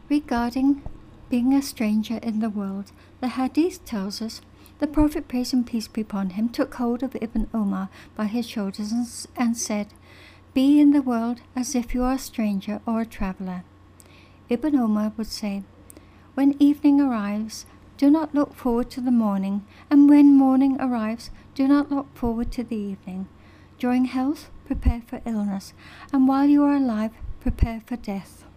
Regarding being a stranger in the world, the Hadith tells us, the Prophet, praise and peace be upon him, took hold of Ibn Umar by his shoulders and said, "Be in the world as if you are a stranger or a traveller." Ibn Umar would say, "When evening arrives, do not look forward to the morning, and when morning arrives, do not look forward to the evening. During health, prepare for illness, and while you are alive, prepare for death."